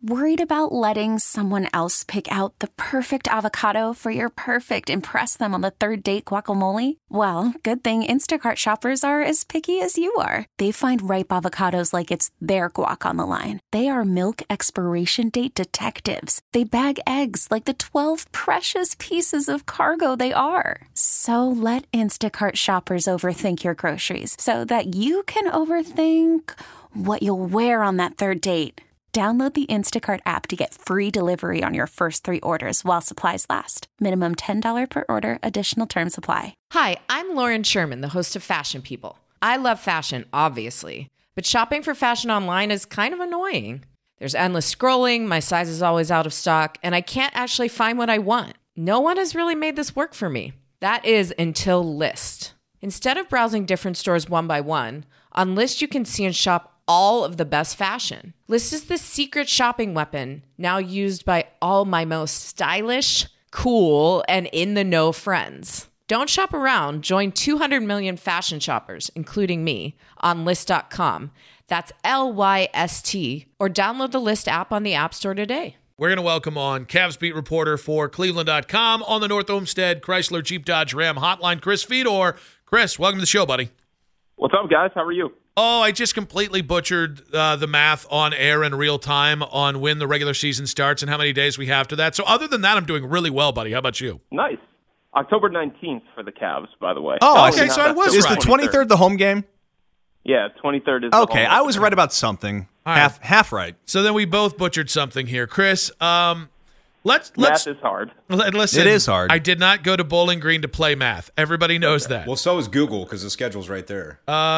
Worried about letting someone else pick out the perfect avocado for your perfect impress them on the third date guacamole? Well, good thing Instacart shoppers are as picky as you are. They find ripe avocados like it's their guac on the line. They are milk expiration date detectives. They bag eggs like the 12 precious pieces of cargo they are. So let Instacart shoppers overthink your groceries so that you can overthink what you'll wear on that third date. Download the Instacart app to get free delivery on your first 3 orders while supplies last. Minimum $10 per order. Additional terms apply. Hi, I'm Lauren Sherman, the host of Fashion People. I love fashion, obviously, but shopping for fashion online is kind of annoying. There's endless scrolling, my size is always out of stock, and I can't actually find what I want. No one has really made this work for me. That is until Lyst. Instead of browsing different stores one by one, on Lyst you can see and shop all of the best fashion. Lyst is the secret shopping weapon now used by all my most stylish, cool, and in-the-know friends. Don't shop around. Join 200 million fashion shoppers, including me, on Lyst.com. That's Lyst, or download the Lyst app on the App Store today. We're going to welcome on Cavs beat reporter for Cleveland.com on the North Olmsted Chrysler Jeep Dodge Ram hotline, Chris Fedor. Chris, welcome to the show, buddy. What's up, guys? How are you? Oh, I just completely butchered the math on air in real time on when the regular season starts and how many days we have to that. So other than that, I'm doing really well, buddy. How about you? Nice. October 19th for the Cavs, by the way. Oh, okay, so I was Is right. the 23rd the home game? Yeah, 23rd is Okay, I was right about something. All right. Half right. So then we both butchered something here. Chris, let's Math is hard. listen. It is hard. I did not go to Bowling Green to play math. Everybody knows that. Well, so is Google because the schedule's right there.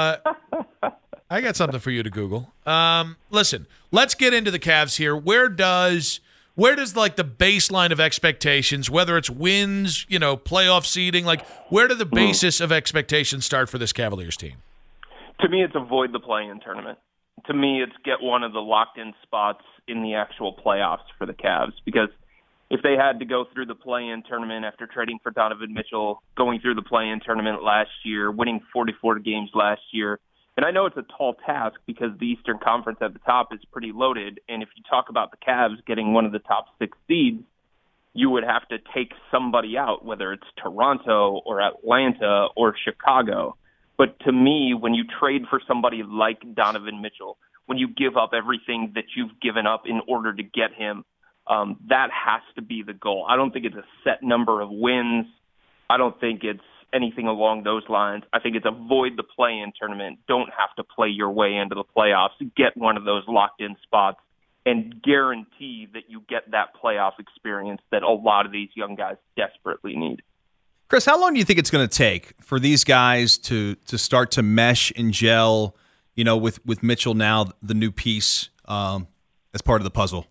I got something for you to Google. Listen, let's get into the Cavs here. Where does like the baseline of expectations, whether it's wins, playoff seeding, like where do the basis of expectations start for this Cavaliers team? To me, it's avoid the play-in tournament. To me, it's get one of the locked-in spots in the actual playoffs for the Cavs, because if they had to go through the play-in tournament after trading for Donovan Mitchell, going through the play-in tournament last year, winning 44 games last year, and I know it's a tall task because the Eastern Conference at the top is pretty loaded, and if you talk about the Cavs getting one of the top 6 seeds, you would have to take somebody out, whether it's Toronto or Atlanta or Chicago. But to me, when you trade for somebody like Donovan Mitchell, when you give up everything that you've given up in order to get him, that has to be the goal. I don't think it's a set number of wins. I don't think it's anything along those lines. I think it's avoid the play-in tournament. Don't have to play your way into the playoffs. Get one of those locked-in spots and guarantee that you get that playoff experience that a lot of these young guys desperately need. Chris, how long do you think it's going to take for these guys to start to mesh and gel, with Mitchell now the new piece as part of the puzzle?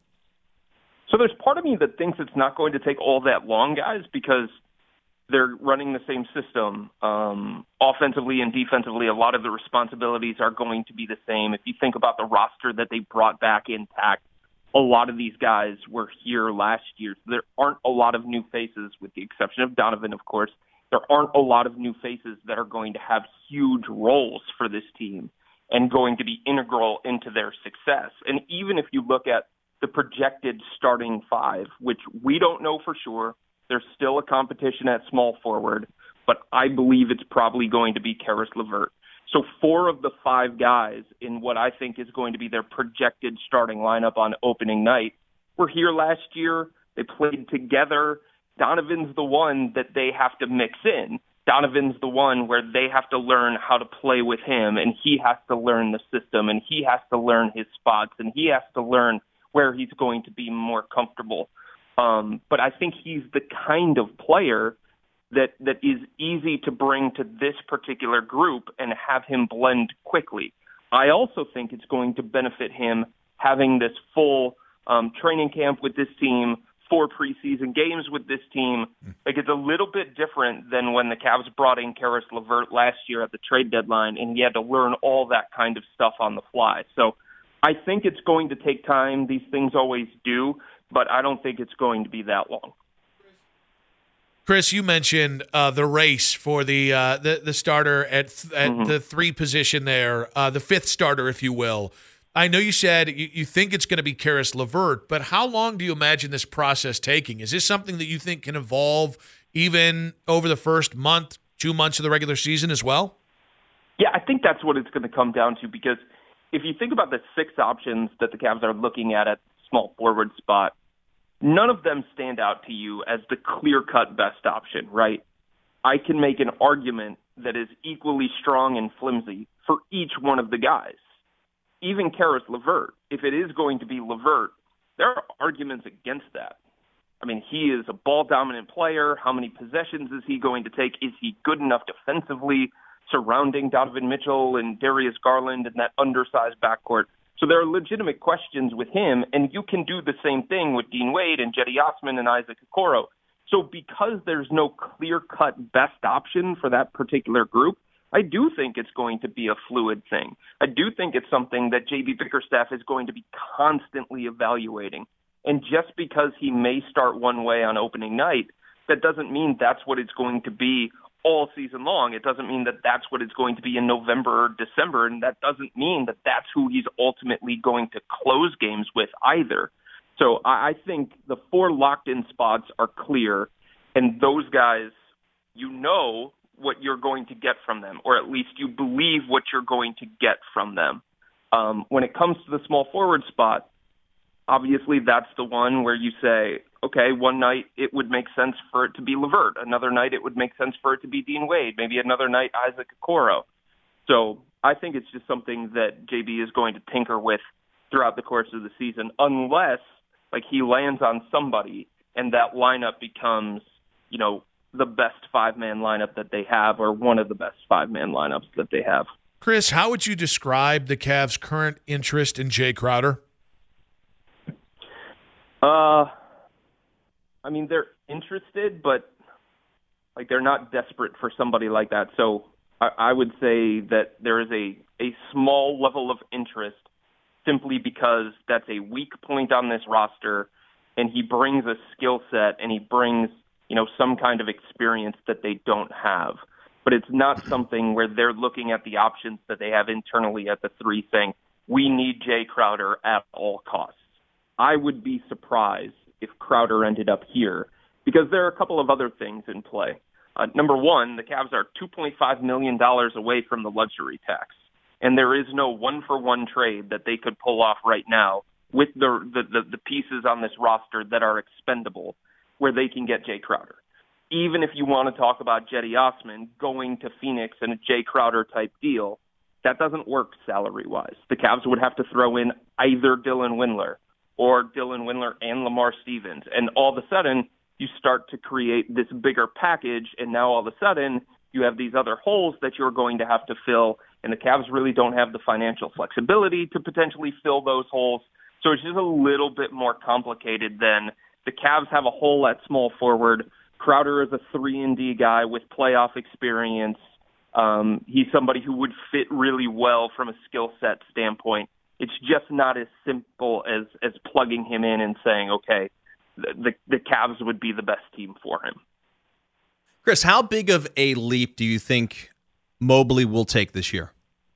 So there's part of me that thinks it's not going to take all that long, guys, because they're running the same system. Offensively and defensively, a lot of the responsibilities are going to be the same. If you think about the roster that they brought back intact, a lot of these guys were here last year. So there aren't a lot of new faces, with the exception of Donovan, of course. There aren't a lot of new faces that are going to have huge roles for this team and going to be integral into their success. And even if you look at the projected starting 5, which we don't know for sure, there's still a competition at small forward, but I believe it's probably going to be Caris LeVert. So 4 of the 5 guys in what I think is going to be their projected starting lineup on opening night were here last year. They played together. Donovan's the one that they have to mix in. Donovan's the one where they have to learn how to play with him, and he has to learn the system, and he has to learn his spots, and he has to learn where he's going to be more comfortable. But I think he's the kind of player that is easy to bring to this particular group and have him blend quickly. I also think it's going to benefit him having this full training camp with this team, 4 preseason games with this team. Like, it's a little bit different than when the Cavs brought in Caris LeVert last year at the trade deadline, and he had to learn all that kind of stuff on the fly. So I think it's going to take time. These things always do, but I don't think it's going to be that long. Chris, you mentioned the race for the starter at the 3 position there, the 5th starter, if you will. I know you said you think it's going to be Karis LeVert, but how long do you imagine this process taking? Is this something that you think can evolve even over the first month, 2 months of the regular season as well? Yeah, I think that's what it's going to come down to, because if you think about the 6 options that the Cavs are looking at small forward spot, none of them stand out to you as the clear-cut best option, right? I can make an argument that is equally strong and flimsy for each one of the guys. Even Karis LeVert, if it is going to be LeVert, there are arguments against that. I mean, he is a ball-dominant player. How many possessions is he going to take? Is he good enough defensively surrounding Donovan Mitchell and Darius Garland and that undersized backcourt? So there are legitimate questions with him, and you can do the same thing with Dean Wade and Cedi Osman and Isaac Okoro. So because there's no clear-cut best option for that particular group, I do think it's going to be a fluid thing. I do think it's something that J.B. Bickerstaff is going to be constantly evaluating. And just because he may start one way on opening night, that doesn't mean that's what it's going to be all season long. It doesn't mean that that's what it's going to be in November or December, and that doesn't mean that that's who he's ultimately going to close games with either. So I think the 4 locked-in spots are clear, and those guys, you know what you're going to get from them, or at least you believe what you're going to get from them. When it comes to the small forward spot, obviously that's the one where you say, okay, one night it would make sense for it to be LeVert. Another night it would make sense for it to be Dean Wade. Maybe another night Isaac Okoro. So I think it's just something that JB is going to tinker with throughout the course of the season, unless he lands on somebody and that lineup becomes, the best 5-man lineup that they have, or one of the best 5-man lineups that they have. Chris, how would you describe the Cavs' current interest in Jay Crowder? I mean, they're interested, but they're not desperate for somebody like that. So I would say that there is a small level of interest simply because that's a weak point on this roster, and he brings a skill set and he brings, some kind of experience that they don't have. But it's not something where they're looking at the options that they have internally at the 3 saying, we need Jay Crowder at all costs. I would be surprised if Crowder ended up here, because there are a couple of other things in play. Number one, the Cavs are $2.5 million away from the luxury tax, and there is no one-for-one trade that they could pull off right now with the pieces on this roster that are expendable where they can get Jay Crowder. Even if you want to talk about Cedi Osman going to Phoenix in a Jay Crowder type deal, that doesn't work salary-wise. The Cavs would have to throw in either Dylan Windler or Dylan Windler and Lamar Stevens. And all of a sudden, you start to create this bigger package, and now all of a sudden, you have these other holes that you're going to have to fill, and the Cavs really don't have the financial flexibility to potentially fill those holes. So it's just a little bit more complicated than the Cavs have a hole at small forward. Crowder is a 3-and-D guy with playoff experience. He's somebody who would fit really well from a skill set standpoint. It's just not as simple as plugging him in and saying, okay, the Cavs would be the best team for him. Chris, how big of a leap do you think Mobley will take this year?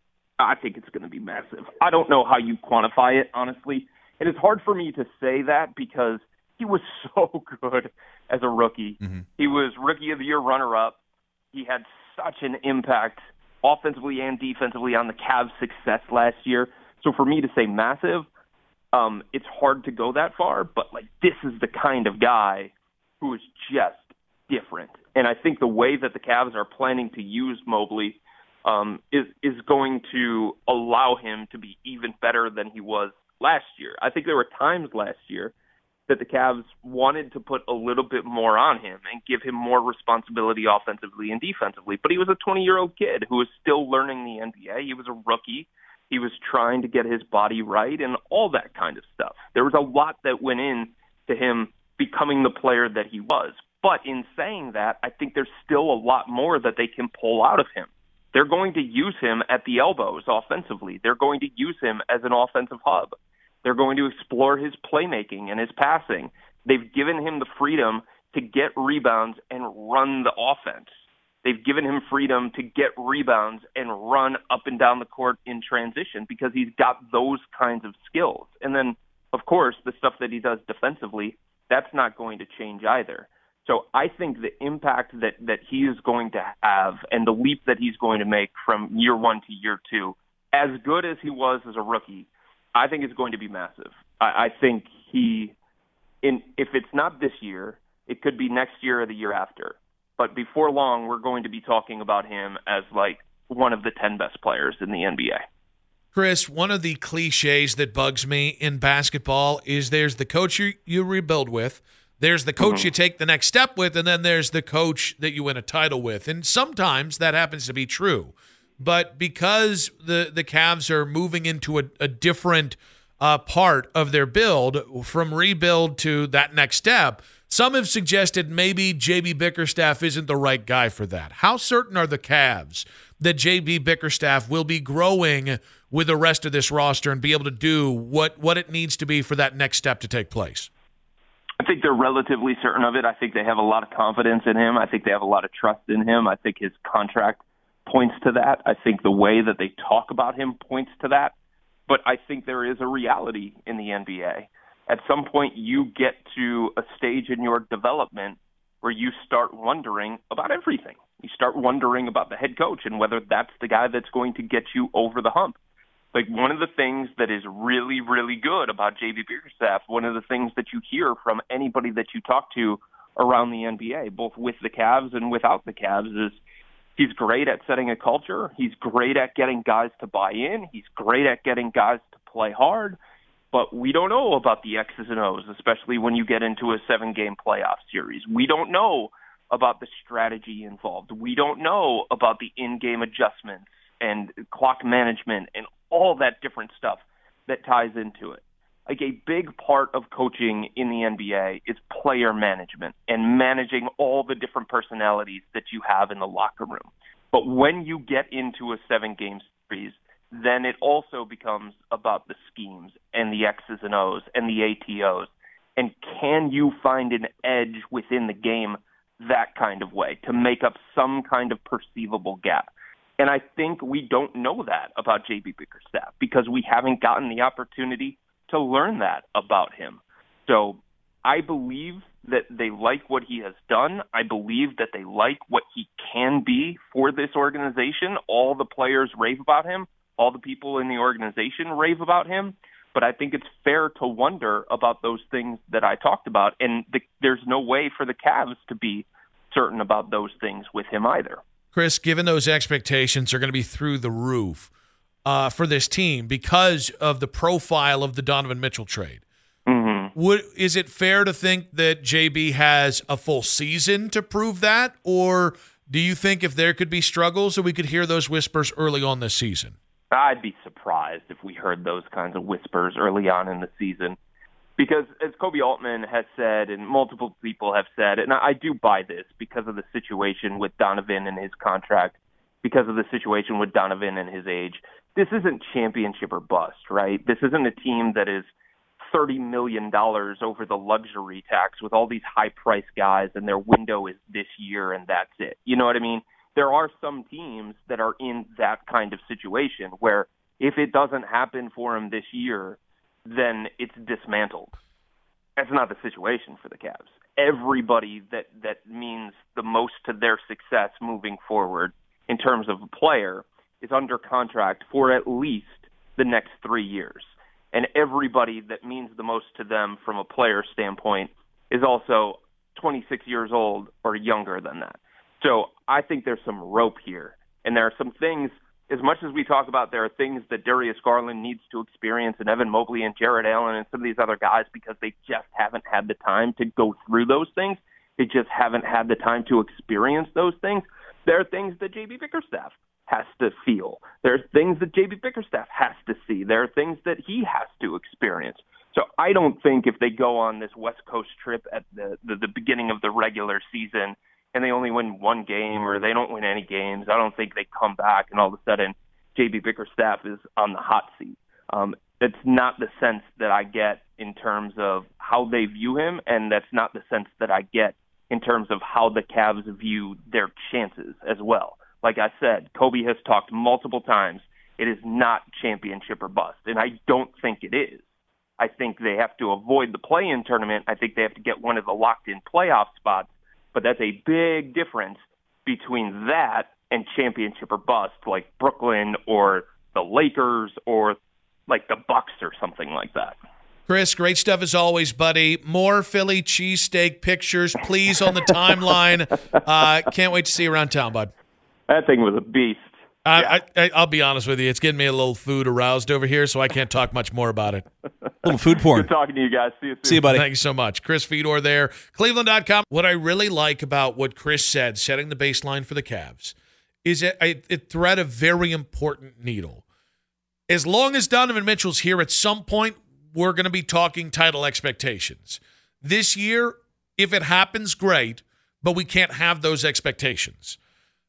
I think it's going to be massive. I don't know how you quantify it, honestly. And it's hard for me to say that because he was so good as a rookie. Mm-hmm. He was Rookie of the Year runner-up. He had such an impact offensively and defensively on the Cavs' success last year. So for me to say massive, it's hard to go that far, but this is the kind of guy who is just different. And I think the way that the Cavs are planning to use Mobley is going to allow him to be even better than he was last year. I think there were times last year that the Cavs wanted to put a little bit more on him and give him more responsibility offensively and defensively. But he was a 20-year-old kid who was still learning the NBA. He was a rookie. He was trying to get his body right and all that kind of stuff. There was a lot that went in to him becoming the player that he was. But in saying that, I think there's still a lot more that they can pull out of him. They're going to use him at the elbows offensively. They're going to use him as an offensive hub. They're going to explore his playmaking and his passing. They've given him the freedom to get rebounds and run the offense. They've given him freedom to get rebounds and run up and down the court in transition because he's got those kinds of skills. And then, of course, the stuff that he does defensively, that's not going to change either. So I think the impact that he is going to have and the leap that he's going to make from year one to year two, as good as he was as a rookie, I think is going to be massive. I think if it's not this year, it could be next year or the year after. But before long, we're going to be talking about him as like one of the 10 best players in the NBA. Chris, one of the cliches that bugs me in basketball is there's the coach you rebuild with, there's the coach you take the next step with, and then there's the coach that you win a title with. And sometimes that happens to be true. But because the Cavs are moving into a different part of their build, from rebuild to that next step, some have suggested maybe J.B. Bickerstaff isn't the right guy for that. How certain are the Cavs that J.B. Bickerstaff will be growing with the rest of this roster and be able to do what it needs to be for that next step to take place? I think they're relatively certain of it. I think they have a lot of confidence in him. I think they have a lot of trust in him. I think his contract points to that. I think the way that they talk about him points to that. But I think there is a reality in the NBA. At some point, you get to a stage in your development where you start wondering about everything. You start wondering about the head coach and whether that's the guy that's going to get you over the hump. Like, one of the things that is really, really good about J.B. Bickerstaff, one of the things that you hear from anybody that you talk to around the NBA, both with the Cavs and without the Cavs, is he's great at setting a culture. He's great at getting guys to buy in. He's great at getting guys to play hard. But we don't know about the X's and O's, especially when you get into a 7-game playoff series. We don't know about the strategy involved. We don't know about the in-game adjustments and clock management and all that different stuff that ties into it. Like, a big part of coaching in the NBA is player management and managing all the different personalities that you have in the locker room. But when you get into a 7-game series, then it also becomes about the schemes and the X's and O's and the ATOs. And can you find an edge within the game that kind of way to make up some kind of perceivable gap? And I think we don't know that about J.B. Bickerstaff because we haven't gotten the opportunity to learn that about him. So I believe that they like what he has done. I believe that they like what he can be for this organization. All the players rave about him. All the people in the organization rave about him. But I think it's fair to wonder about those things that I talked about. And there's no way for the Cavs to be certain about those things with him either. Chris, given those expectations are going to be through the roof for this team because of the profile of the Donovan Mitchell trade, is it fair to think that JB has a full season to prove that? Or do you think if there could be struggles that we could hear those whispers early on this season? I'd be surprised if we heard those kinds of whispers early on in the season. Because as Kobe Altman has said, and multiple people have said, and I do buy this because of the situation with Donovan and his contract, because of the situation with Donovan and his age, this isn't championship or bust, right? This isn't a team that is $30 million over the luxury tax with all these high-priced guys and their window is this year and that's it. You know what I mean? There are some teams that are in that kind of situation where if it doesn't happen for them this year, then it's dismantled. That's not the situation for the Cavs. Everybody that means the most to their success moving forward in terms of a player is under contract for at least the next 3 years. And everybody that means the most to them from a player standpoint is also 26 years old or younger than that. So I think there's some rope here. And there are some things, as much as we talk about there are things that Darius Garland needs to experience and Evan Mobley and Jared Allen and some of these other guys because they just haven't had the time to go through those things. They just haven't had the time to experience those things. There are things that J.B. Bickerstaff has to feel. There's things that J.B. Bickerstaff has to see. There are things that he has to experience. So I don't think if they go on this West Coast trip at the beginning of the regular season and they only win one game or they don't win any games, I don't think they come back and all of a sudden J.B. Bickerstaff is on the hot seat. That's not the sense that I get in terms of how they view him, and that's not the sense that I get in terms of how the Cavs view their chances as well. Like I said, Kobe has talked multiple times. It is not championship or bust, and I don't think it is. I think they have to avoid the play-in tournament. I think they have to get one of the locked-in playoff spots, but that's a big difference between that and championship or bust, like Brooklyn or the Lakers or like the Bucks or something like that. Chris, great stuff as always, buddy. More Philly cheesesteak pictures, please, on the timeline. Can't wait to see you around town, bud. That thing was a beast. I'll be honest with you. It's getting me a little food aroused over here, so I can't talk much more about it. A little food porn. Good talking to you guys. See you soon. See you, buddy. Thank you so much. Chris Fedor there, Cleveland.com. What I really like about what Chris said, setting the baseline for the Cavs, is it thread a very important needle. As long as Donovan Mitchell's here, at some point, we're going to be talking title expectations. This year, if it happens, great, but we can't have those expectations.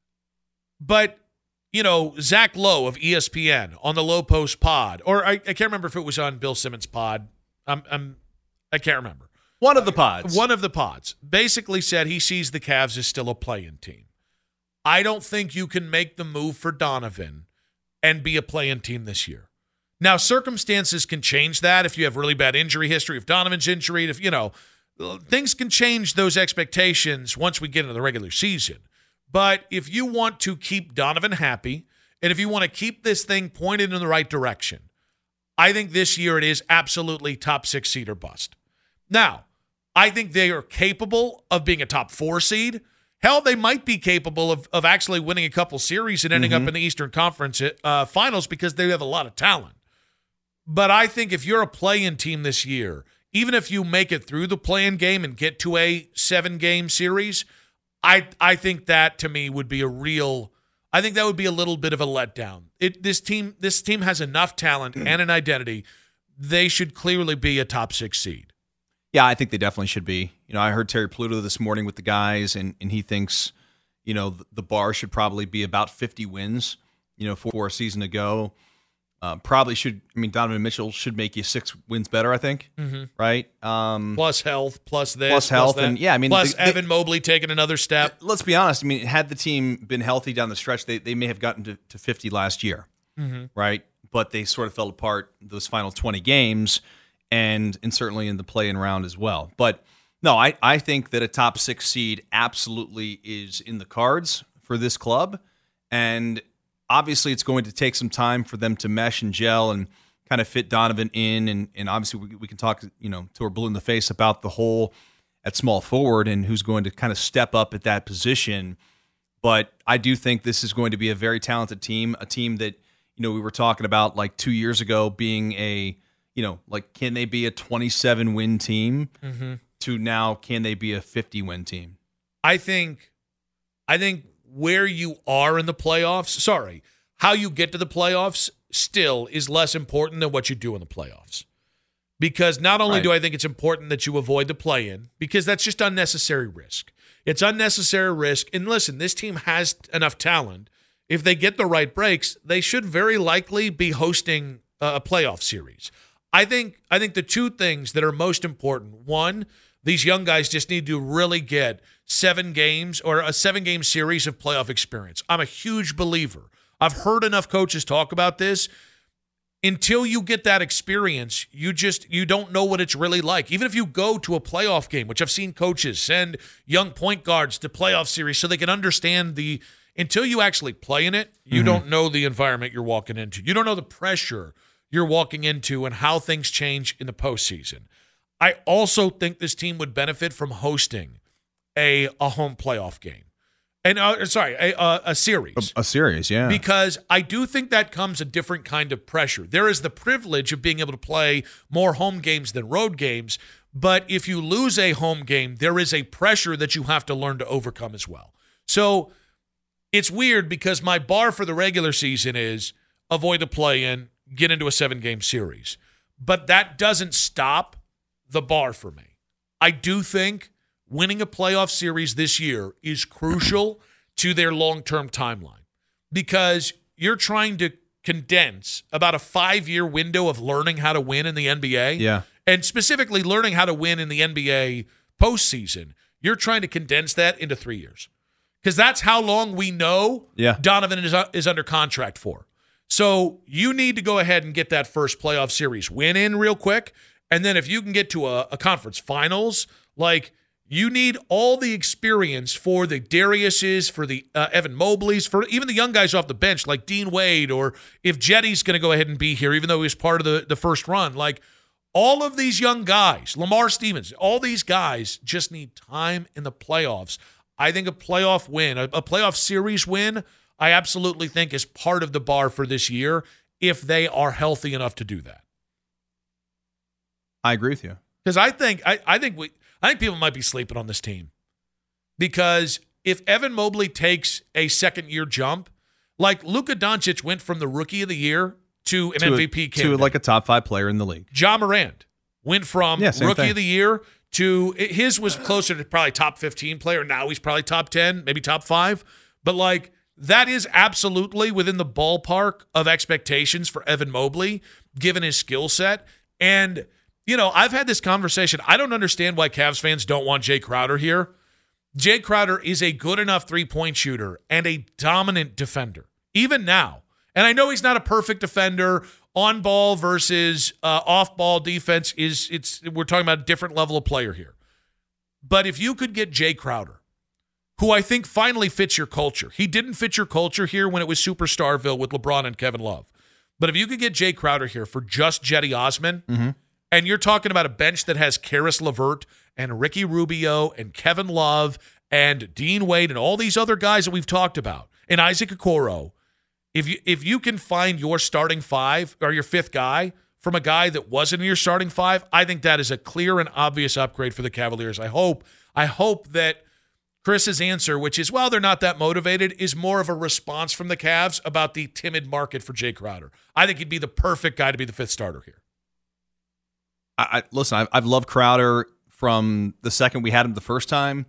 But Zach Lowe of ESPN on the Low Post pod, or I can't remember if it was on Bill Simmons' pod. I can't remember. One of the pods Basically said he sees the Cavs as still a play-in team. I don't think you can make the move for Donovan and be a play-in team this year. Now, circumstances can change that if you have really bad injury history, if Donovan's injured, things can change those expectations once we get into the regular season. But if you want to keep Donovan happy, and if you want to keep this thing pointed in the right direction, I think this year it is absolutely top 6 seed or bust. Now, I think they are capable of being a top 4 seed. Hell, they might be capable of actually winning a couple series and ending up in the Eastern Conference Finals because they have a lot of talent. But I think if you're a play-in team this year, even if you make it through the play-in game and get to a 7-game series, I think that to me would be I think that would be a little bit of a letdown. This team has enough talent and an identity. They should clearly be a top 6 seed. Yeah, I think they definitely should be. I heard Terry Pluto this morning with the guys, and he thinks, the bar should probably be about 50 wins, for a season to go. Donovan Mitchell should make you 6 wins better, I think, right? Plus health, plus this. Plus health, plus and yeah, plus Evan Mobley taking another step. Let's be honest. Had the team been healthy down the stretch, they may have gotten to 50 last year, right? But they sort of fell apart those final 20 games, and certainly in the play-in round as well. But no, I think that a top 6 seed absolutely is in the cards for this club, and obviously it's going to take some time for them to mesh and gel and kind of fit Donovan in, and obviously we can talk, till we're blue in the face about the hole at small forward and who's going to kind of step up at that position. But I do think this is going to be a very talented team, a team that, we were talking about like 2 years ago being can they be a 27-win team to now can they be a 50-win team? I think where you are in the playoffs, how you get to the playoffs still is less important than what you do in the playoffs. Because not only do I think it's important that you avoid the play-in, because that's just unnecessary risk. It's unnecessary risk. And listen, this team has enough talent. If they get the right breaks, they should very likely be hosting a playoff series. I think the two things that are most important, one, these young guys just need to really get 7 games or a 7-game series of playoff experience. I'm a huge believer. I've heard enough coaches talk about this. Until you get that experience, you don't know what it's really like. Even if you go to a playoff game, which I've seen coaches send young point guards to playoff series so they can understand until you actually play in it, you don't know the environment you're walking into. You don't know the pressure you're walking into and how things change in the postseason. I also think this team would benefit from hosting a home playoff game. And a series. A series, yeah. Because I do think that comes a different kind of pressure. There is the privilege of being able to play more home games than road games, but if you lose a home game, there is a pressure that you have to learn to overcome as well. So it's weird because my bar for the regular season is avoid the play-in, get into a 7-game series. But that doesn't stop the bar for me. I do think winning a playoff series this year is crucial to their long-term timeline because you're trying to condense about a 5-year window of learning how to win in the NBA. Yeah. And specifically learning how to win in the NBA postseason. You're trying to condense that into 3 years because that's how long we know Donovan is under contract for. So you need to go ahead and get that first playoff series win in real quick. And then if you can get to a conference finals, like you need all the experience for the Dariuses, for the Evan Mobleys, for even the young guys off the bench like Dean Wade, or if Jetty's going to go ahead and be here, even though he was part of the first run. Like all of these young guys, Lamar Stevens, all these guys just need time in the playoffs. I think a playoff win, a playoff series win, I absolutely think is part of the bar for this year if they are healthy enough to do that. I agree with you. Because I think people might be sleeping on this team. Because if Evan Mobley takes a second-year jump, like Luka Doncic went from the Rookie of the Year to an MVP candidate. To like a top 5 player in the league. Ja Morant went from Rookie of the Year to his was closer to probably top 15 player. Now he's probably top 10, maybe top 5. But like that is absolutely within the ballpark of expectations for Evan Mobley, given his skill set. And I've had this conversation. I don't understand why Cavs fans don't want Jay Crowder here. Jay Crowder is a good enough three-point shooter and a dominant defender, even now. And I know he's not a perfect defender. On-ball versus off-ball defense we're talking about a different level of player here. But if you could get Jay Crowder, who I think finally fits your culture. He didn't fit your culture here when it was Superstarville with LeBron and Kevin Love. But if you could get Jay Crowder here for just Jetty Osman, and you're talking about a bench that has Karis LeVert and Ricky Rubio and Kevin Love and Dean Wade and all these other guys that we've talked about, and Isaac Okoro, if you can find your starting 5 or your 5th guy from a guy that wasn't in your starting 5, I think that is a clear and obvious upgrade for the Cavaliers. I hope that Chris's answer, which is, well, they're not that motivated, is more of a response from the Cavs about the timid market for Jay Crowder. I think he'd be the perfect guy to be the 5th starter here. Listen, I've loved Crowder from the second we had him the first time.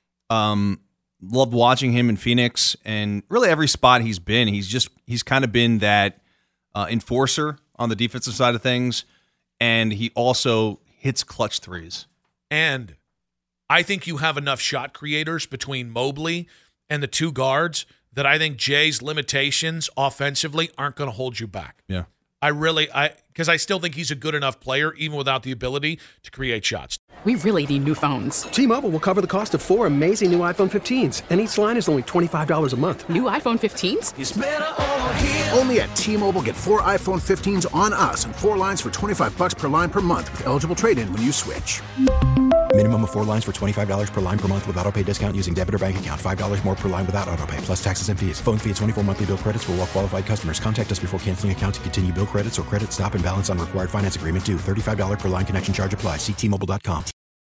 Loved watching him in Phoenix, and really every spot he's been, he's kind of been that enforcer on the defensive side of things, and he also hits clutch threes. And I think you have enough shot creators between Mobley and the 2 guards that I think Jay's limitations offensively aren't going to hold you back. Yeah. Because I still think he's a good enough player, even without the ability to create shots. We really need new phones. T-Mobile will cover the cost of 4 amazing new iPhone 15s, and each line is only $25 a month. New iPhone 15s? It's better over here. Only at T-Mobile, get 4 iPhone 15s on us and 4 lines for $25 per line per month with eligible trade-in when you switch. Minimum of 4 lines for $25 per line per month with autopay discount using debit or bank account. $5 more per line without autopay, plus taxes and fees. Phone fee at 24 monthly bill credits for well-qualified customers. Contact us before canceling account to continue bill credits or credit stop and balance on required finance agreement due. $35 per line connection charge applies. See T-Mobile.com.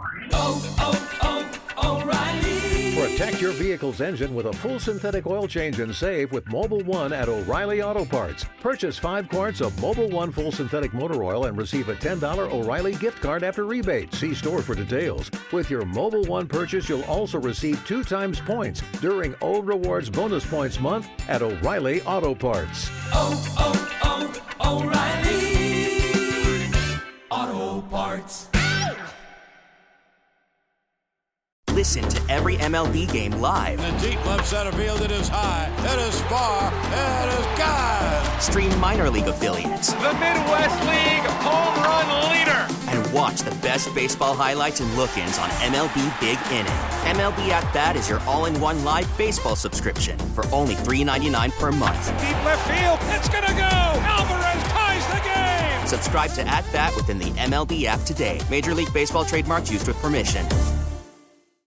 O'Reilly. Protect your vehicle's engine with a full synthetic oil change and save with Mobil 1 at O'Reilly Auto Parts. Purchase 5 quarts of Mobil 1 full synthetic motor oil and receive a $10 O'Reilly gift card after rebate. See store for details. With your Mobil 1 purchase, you'll also receive 2 times points during O Rewards Bonus Points Month at O'Reilly Auto Parts. O'Reilly Auto Parts. Listen to every MLB game live. In the deep left center field, it is high, it is far, it is gone. Stream minor league affiliates. The Midwest League home run leader. And watch the best baseball highlights and look-ins on MLB Big Inning. MLB At Bat is your all-in-one live baseball subscription for only $3.99 per month. Deep left field, it's gonna go. Alvarez ties the game. Subscribe to At Bat within the MLB app today. Major League Baseball trademarks used with permission.